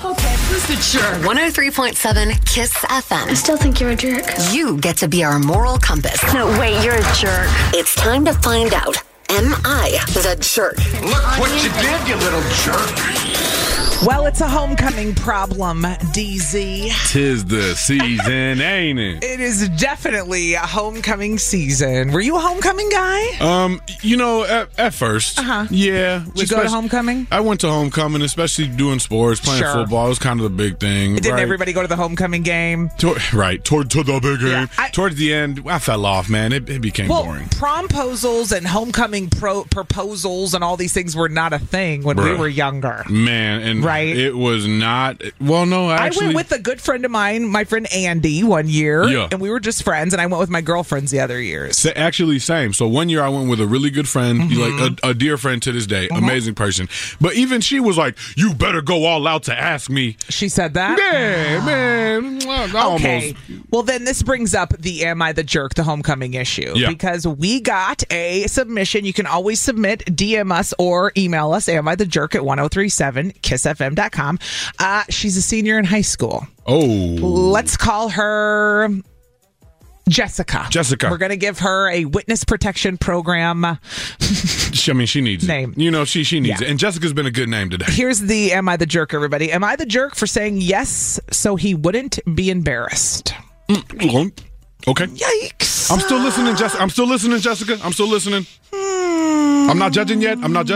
Okay, who's the jerk? 103.7 Kiss FM. I still think you're a jerk. You get to be our moral compass. No, wait, you're a jerk. It's time to find out. Am I the jerk? Look what you did, you little jerk. Well, it's a homecoming problem, DZ. Tis the season, ain't it? It is definitely a homecoming season. Were you a homecoming guy? At first. Uh-huh. Yeah. Did you go to homecoming? I went to homecoming, especially doing sports, playing football. It was kind of the big thing. Didn't everybody go to the homecoming game? Toward the big game. Yeah, Towards the end, I fell off, man. It became boring. Promposals and homecoming proposals and all these things were not a thing when we were younger. Man, and it was not. Well, no, actually. I went with a good friend of mine, my friend Andy, one year. Yeah. And we were just friends, and I went with my girlfriends the other years. Actually, same. So one year I went with a really good friend, like a dear friend to this day, amazing person. But even she was like, "You better go all out to ask me." She said that? Yeah, man. Okay. Well, then this brings up the Am I the Jerk, the homecoming issue. Yeah. Because we got a submission. You can always submit, DM us, or email us, Am I the Jerk at 1037kissfm.com. She's a senior in high school. Oh. Let's call her Jessica. We're going to give her a witness protection program. She needs name. It. She needs it. And Jessica's been a good name today. Here's the Am I the Jerk, everybody. Am I the jerk for saying yes so he wouldn't be embarrassed? Okay. Yikes. I'm still listening, Jessica. I'm still listening. I'm not judging yet. I'm not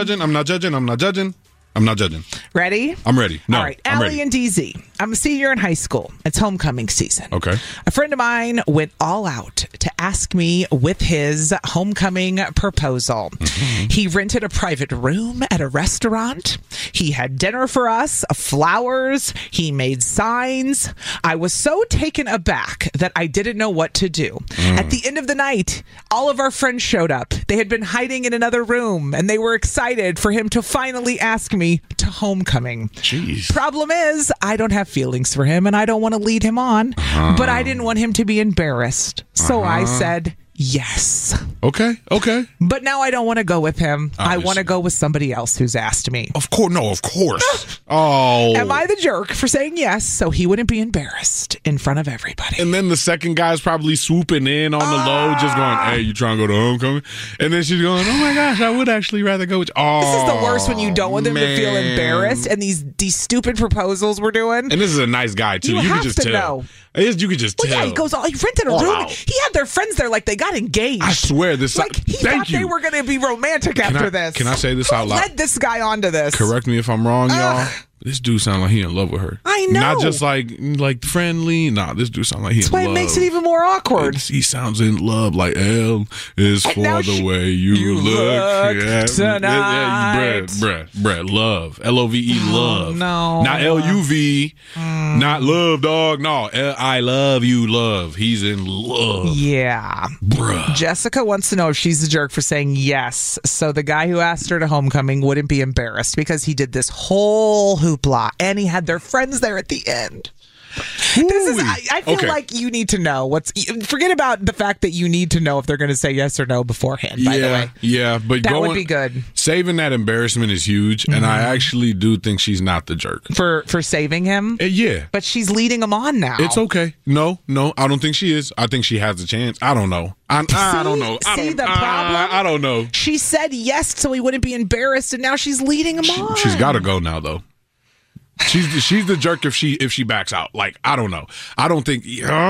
judging. Ready? I'm ready. No, all right. I'm Allie ready. and DZ. I'm a senior in high school. It's homecoming season. Okay. A friend of mine went all out to ask me with his homecoming proposal. Mm-hmm. He rented a private room at a restaurant. He had dinner for us, flowers. He made signs. I was so taken aback that I didn't know what to do. At the end of the night, all of our friends showed up. They had been hiding in another room, and they were excited for him to finally ask me to homecoming. Jeez. Problem is, I don't have feelings for him, and I don't want to lead him on, but I didn't want him to be embarrassed. So I said yes. Okay. But now I don't want to go with him. Obviously. I want to go with somebody else who's asked me. Of course. Oh. Am I the jerk for saying yes so he wouldn't be embarrassed in front of everybody? And then the second guy's probably swooping in on the low, just going, "Hey, you trying to go to homecoming?" And then she's going, "Oh my gosh, I would actually rather go with you." Oh, this is the worst when you don't want them to feel embarrassed, and these stupid proposals we're doing. And this is a nice guy too. You can have just to tell. know. You could just tell. Yeah, he goes, he rented a room. Wow. He had their friends there like they got engaged. I swear this. He thought they were going to be romantic after this. Can I say this out loud? Who led this guy onto this? Correct me if I'm wrong, y'all. This dude sounds like he in love with her. I know. Not just like friendly. Nah, this dude sounds like he in love. That's why it makes it even more awkward. He sounds in love. Like L is for the way you look. Tonight. Bruh. Love. LOVE, love. No. Not LUV. Not love, dog. No. I love you, love. He's in love. Yeah. Bruh. Jessica wants to know if she's the jerk for saying yes, so the guy who asked her to homecoming wouldn't be embarrassed because he did this whole hoopla and he had their friends there at the end. I feel like you need to know forget about the fact that you need to know if they're going to say yes or no beforehand, by the way. Yeah, but that would be good. Saving that embarrassment is huge, and I actually do think she's not the jerk. For saving him? Yeah. But she's leading him on now. It's okay. No, I don't think she is. I think she has a chance. I don't know. I don't know. See the problem? I don't know. She said yes so he wouldn't be embarrassed, and now she's leading him on. She's got to go now, though. She's the jerk if she backs out. Like, I don't know. I don't think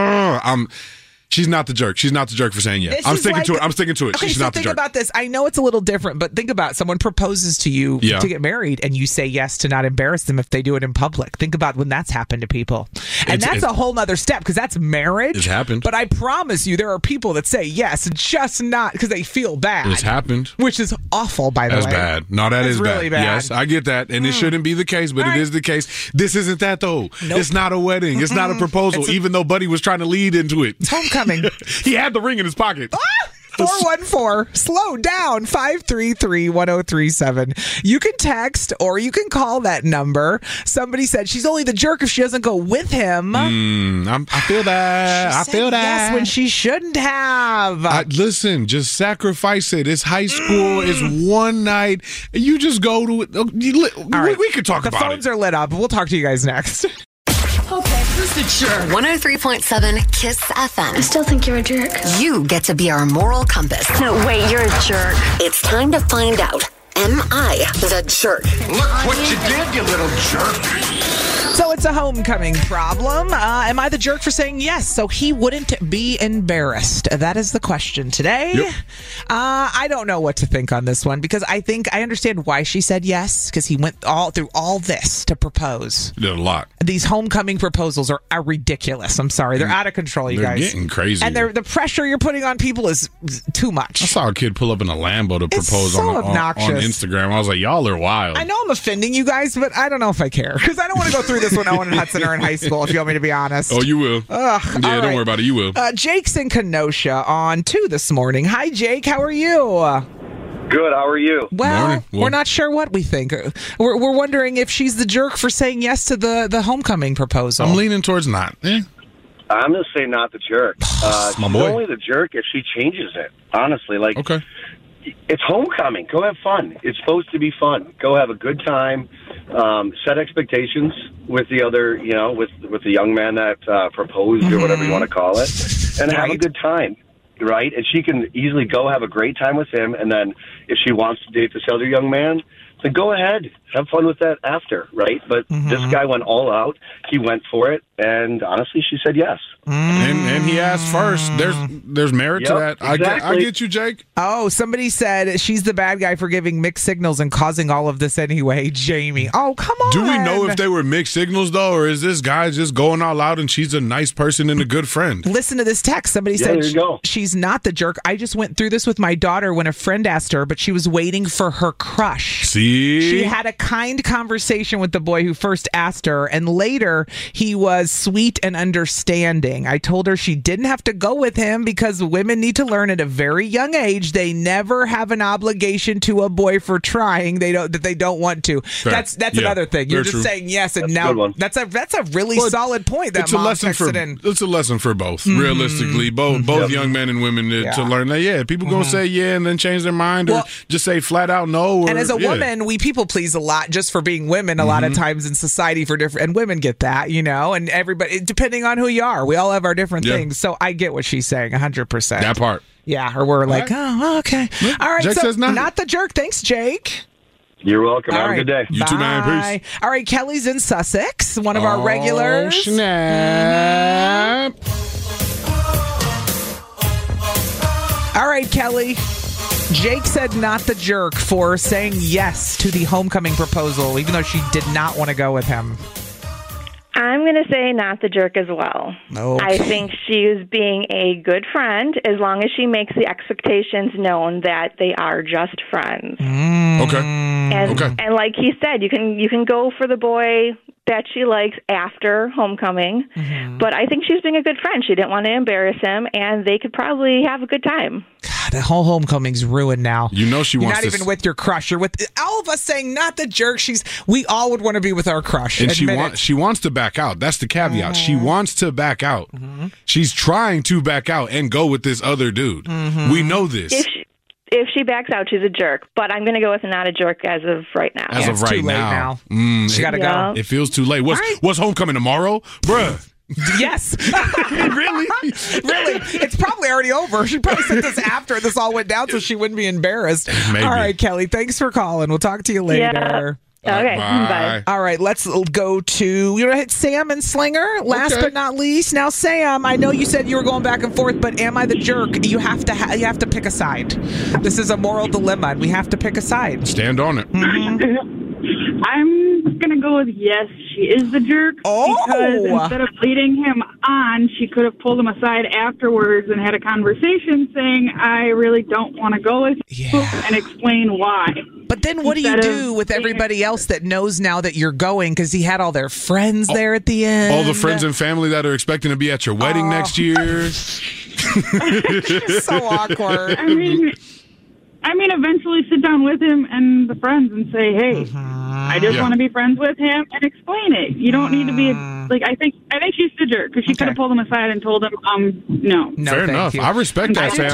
she's not the jerk. She's not the jerk for saying yes. I'm sticking to it. Okay, she's so not the think jerk. about this. I know it's a little different, but think about someone proposes to you to get married and you say yes to not embarrass them if they do it in public. Think about when that's happened to people. And that's a whole nother step because that's marriage. It's happened. But I promise you there are people that say yes just not because they feel bad. It's happened. Which is awful, by the way. That's bad. No, that is really bad. Yes, I get that. And it shouldn't be the case, but it is the case. This isn't that, though. Nope. It's not a wedding. It's not a proposal, even though Buddy was trying to lead into it. It's homecoming. He had the ring in his pocket. 414 slow down 533-1037. You can text or you can call that number. Somebody said she's only the jerk if she doesn't go with him. I feel that. I feel that. Yes, when she shouldn't have. Listen, just sacrifice it. It's high school. It's one night. You just go to it. All right. We could talk about it. The phones are lit up. We'll talk to you guys next. Okay, who's the jerk? 103.7 Kiss FM. I still think you're a jerk. You get to be our moral compass. No, wait, you're a jerk. It's time to find out. Am I the jerk? Look what you did, you little jerk. So it's a homecoming problem. Am I the jerk for saying yes so he wouldn't be embarrassed? That is the question today. Yep. I don't know what to think on this one because I think I understand why she said yes because he went through all this to propose. He did a lot. These homecoming proposals are ridiculous. I'm sorry. They're out of control, you guys. They're getting crazy. And the pressure you're putting on people is too much. I saw a kid pull up in a Lambo to propose so on obnoxious. Instagram. I was like, y'all are wild. I know I'm offending you guys, but I don't know if I care because I don't want to go through this when Owen and Hudson are in high school, if you want me to be honest. Oh, you will. Don't worry about it. You will. Jake's in Kenosha on 2 this morning. Hi, Jake. How are you? Good. How are you? Well, we're not sure what we think. We're wondering if she's the jerk for saying yes to the homecoming proposal. I'm leaning towards not. Yeah. I'm going to say not the jerk. My she's boy. only the jerk if she changes it. Honestly, Okay. It's homecoming. Go have fun. It's supposed to be fun. Go have a good time. Set expectations with the other, with the young man that proposed or whatever you want to call it, and have a good time, right? And she can easily go have a great time with him, and then if she wants to date this other young man, then go ahead. Have fun with that after, right? But this guy went all out. He went for it, and honestly, she said yes. And he asked first. There's merit to that. Exactly. I get you, Jake. Oh, somebody said she's the bad guy for giving mixed signals and causing all of this anyway, Jamie. Oh, come on. Do we know if they were mixed signals, though, or is this guy just going all out and she's a nice person and a good friend? Listen to this text. Somebody said there you go. She's not the jerk. I just went through this with my daughter when a friend asked her, but she was waiting for her crush. See? She had a kind conversation with the boy who first asked her, and later he was sweet and understanding. I told her she didn't have to go with him because women need to learn at a very young age they never have an obligation to a boy for trying they don't want to. Fair. That's another thing. You're just saying yes, and now that's a really solid point that mom texted in. It's a lesson for both. Realistically, both young men and women to learn that. People gonna say and then change their mind or just say flat out no. Or, and as a woman, we people please a lot just for being women. A lot of times in society for different, and women get that, and everybody depending on who you are, we all have our different things. So I get what she's saying 100%. That part. Yeah, or we're like, oh, okay. All right, Jake so says not the jerk. Thanks, Jake. You're welcome. Have a good day. You too, man. Peace. All right, Kelly's in Sussex, one of our regulars. Snap. All right, Kelly. Jake said not the jerk for saying yes to the homecoming proposal, even though she did not want to go with him. I'm going to say not the jerk as well. Okay. I think she is being a good friend as long as she makes the expectations known that they are just friends. Okay. And like he said, you can go for the boy that she likes after homecoming, but I think she's being a good friend. She didn't want to embarrass him, and they could probably have a good time. God, the whole homecoming's ruined now. She wants You're not even with your crush. You're with all of us saying not the jerk. We all would want to be with our crush. And she wants to back out. That's the caveat. She wants to back out. She's trying to back out and go with this other dude. We know this. If she backs out, she's a jerk. But I'm going to go with not a jerk as of right now. As of right too late now. She got to go. It feels too late. What's homecoming tomorrow? Bruh. Yes. Really? Really? It's probably already over. She probably sent this after this all went down so she wouldn't be embarrassed. Maybe. All right, Kelly. Thanks for calling. We'll talk to you later. Yeah. Okay, bye. All right, let's go to, we're going to hit Sam and Slinger. Last but not least. Now, Sam, I know you said you were going back and forth, but am I the jerk? You have to pick a side. This is a moral dilemma, and we have to pick a side. Stand on it. I'm going to go with yes, she is the jerk. Because instead of leading him on, she could have pulled him aside afterwards and had a conversation saying, I really don't want to go with you, and explain why. But then what do you do with everybody else that knows now that you're going? Because he had all their friends there at the end. All the friends and family that are expecting to be at your wedding next year. So awkward. I mean, eventually sit down with him and the friends and say, hey, I just want to be friends with him and explain it. You don't need to be like, I think she's the jerk because she could have pulled him aside and told him, no. Fair enough. You. I respect that, Sam.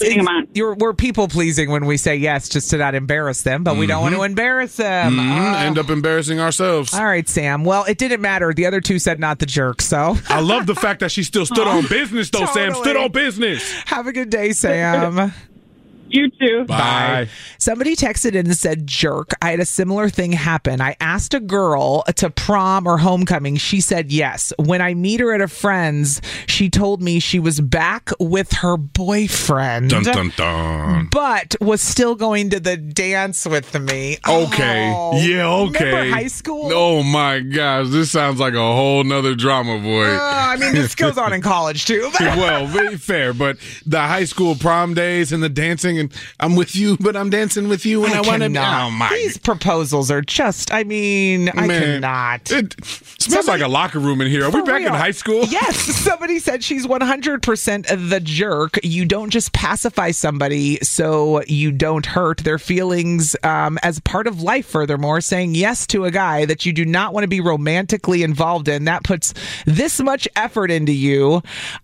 Too. We're people pleasing when we say yes just to not embarrass them, but we don't want to embarrass them. End up embarrassing ourselves. All right, Sam. Well, it didn't matter. The other two said not the jerk, so. I love the fact that she still stood on business, though, totally. Sam. Stood on business. Have a good day, Sam. You too. Bye. Somebody texted in and said, jerk. I had a similar thing happen. I asked a girl to prom or homecoming. She said yes. When I meet her at a friend's, she told me she was back with her boyfriend. Dun, dun, dun. But was still going to the dance with me. Okay. Oh. Yeah, okay. Remember high school? Oh, my gosh. This sounds like a whole nother drama, boy. I mean, this goes on in college, too. Well, very fair. But the high school prom days and the dancing, and I'm with you, but I'm dancing with you, and I want to. Oh my! These proposals are just. I mean, I cannot. It smells like a locker room in here. Are we back in high school? Yes. Somebody said she's 100% the jerk. You don't just pacify somebody so you don't hurt their feelings as part of life. Furthermore, saying yes to a guy that you do not want to be romantically involved in, that puts this much effort into you.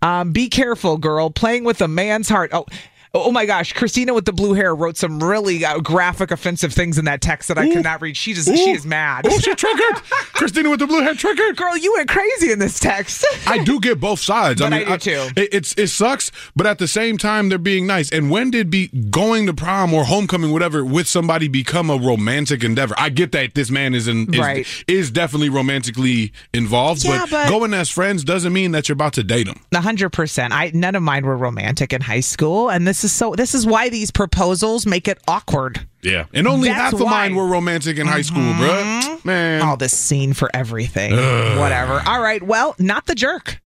Be careful, girl. Playing with a man's heart. Oh my gosh, Christina with the blue hair wrote some really graphic, offensive things in that text that I could not read. She is mad. Oh, she triggered. Christina with the blue hair triggered. Girl, you went crazy in this text. I do get both sides. But I do too. It sucks, but at the same time, they're being nice. And when did going to prom or homecoming, whatever, with somebody become a romantic endeavor? I get that this man is definitely romantically involved, but going as friends doesn't mean that you're about to date him. 100%. None of mine were romantic in high school, and this is why these proposals make it awkward. Yeah. And only half of mine were romantic in high school, bruh. Man. All this scene for everything. Whatever. All right. Well, not the jerk.